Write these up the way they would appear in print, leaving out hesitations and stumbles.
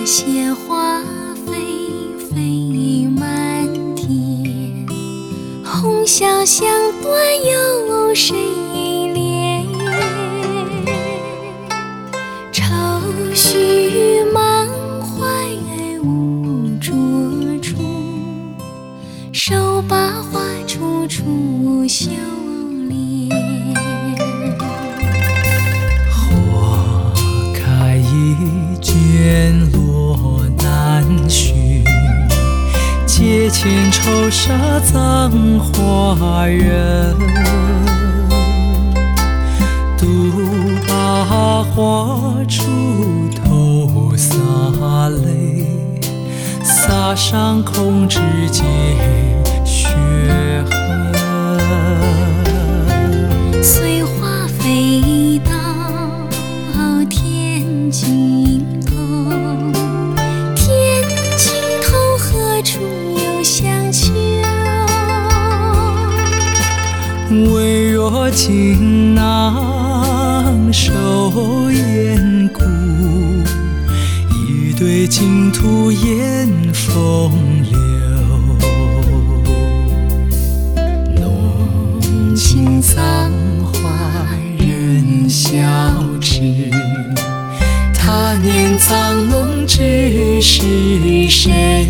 鲜花飞飞满天，红消香断有谁怜？愁绪满怀无着处，手把花处处修炼。 花开一卷落难寻，阶前愁杀葬花人。独把花锄头洒泪，洒上空指尖血痕。 随花飞到天尽头，天尽头何处有香丘？ 微若锦囊收眼骨，一对净土掩风流。浓情葬花人笑痴，他年葬弄知是谁？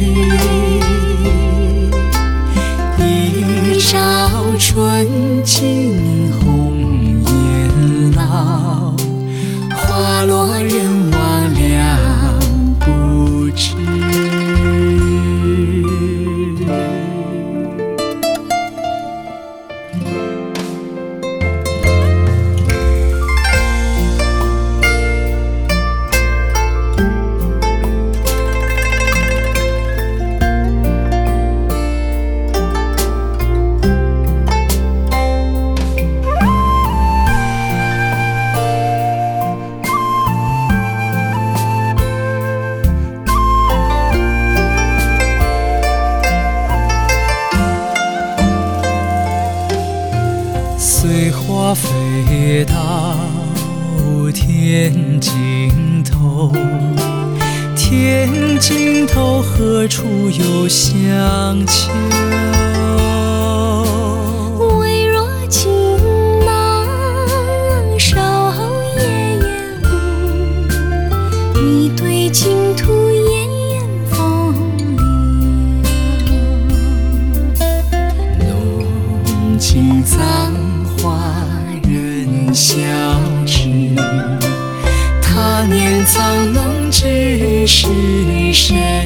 一朝春尽红颜老，花落人亡两不知。随花飞到天尽头，天尽头何处有香丘？ 微若锦囊收眼骨，一对净土掩风流。 浓情葬花人笑痴，他年葬弄知是谁？